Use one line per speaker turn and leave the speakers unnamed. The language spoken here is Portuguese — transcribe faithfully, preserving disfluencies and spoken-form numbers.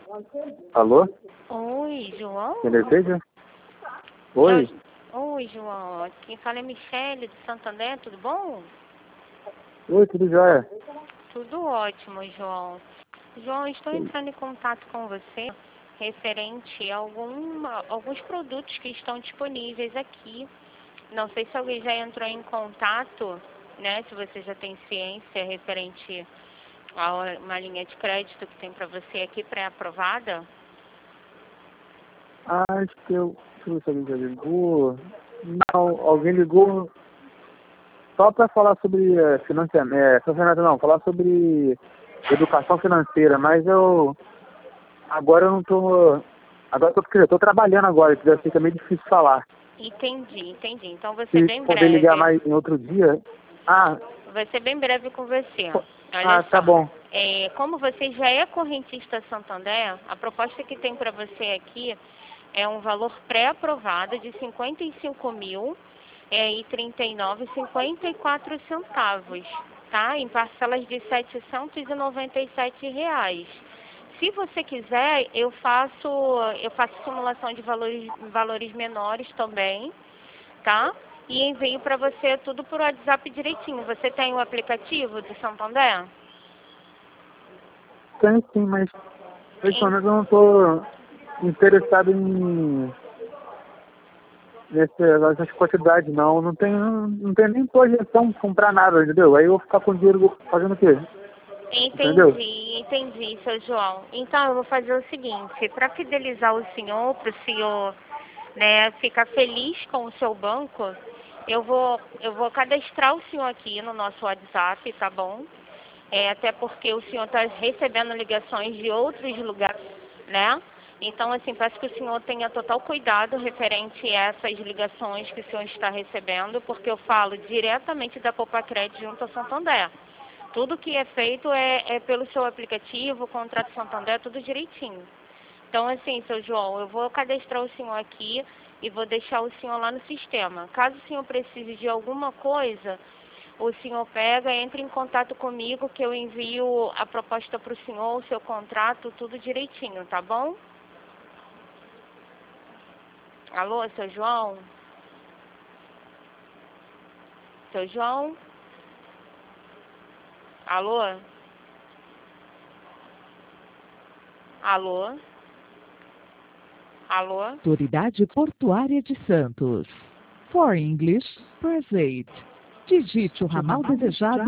Alô?
Oi, João?
Quem deseja? Oi?
Jo- Oi, João. Quem fala é Michele, de Santander, tudo bom?
Oi, tudo jóia?
Tudo ótimo, João. João, estou entrando em contato com você referente a alguma, alguns produtos que estão disponíveis aqui. Não sei se alguém já entrou em contato, né? Se você já tem ciência referente a uma linha de crédito que tem para você aqui pré-aprovada.
Ah, acho que eu... Deixa eu ver se alguém já ligou. Não, alguém ligou só para falar sobre é, financiamento. É, financiamento não, falar sobre educação financeira, mas eu... Agora eu não tô... Agora eu tô, eu tô trabalhando agora, que fica meio difícil falar.
Entendi, entendi. Então vai ser
Se
bem
poder ligar
breve.
mais em outro dia... Ah,
Vai ser bem breve com você.
po-
Olha
ah,
só.
tá bom.
É, como você já é correntista Santander, a proposta que tem para você aqui é um valor pré-aprovado de cinquenta e cinco mil é, e trinta e nove e cinquenta e quatro centavos, tá? Em parcelas de setecentos e noventa e sete reais. Se você quiser, eu faço eu faço simulação de valores valores menores também, tá? E envio para você tudo por WhatsApp direitinho. Você tem o aplicativo do Santander?
Tem sim, mas
Em-
principalmente eu não tô interessado em nesse, nessas quantidades não. Não tem, não tem nem projeção de comprar nada, entendeu? Aí eu vou ficar com o dinheiro fazendo o quê? Entendeu?
Entendi, entendi, seu João. Então eu vou fazer o seguinte, para fidelizar o senhor, para o senhor, né, ficar feliz com o seu banco, eu vou, eu vou cadastrar o senhor aqui no nosso WhatsApp, tá bom? É, até porque o senhor está recebendo ligações de outros lugares, né? Então, assim, peço que o senhor tenha total cuidado referente a essas ligações que o senhor está recebendo, porque eu falo diretamente da Copa Crédito junto ao Santander. Tudo que é feito é, é pelo seu aplicativo, contrato Santander, tudo direitinho. Então, assim, seu João, eu vou cadastrar o senhor aqui e vou deixar o senhor lá no sistema. Caso o senhor precise de alguma coisa, o senhor pega, entra em contato comigo que eu envio a proposta para o senhor, o seu contrato, tudo direitinho, tá bom? Alô, seu João? Seu João? Alô? Alô? Alô?
Autoridade Portuária de Santos. For English, press eight. Digite o ramal desejado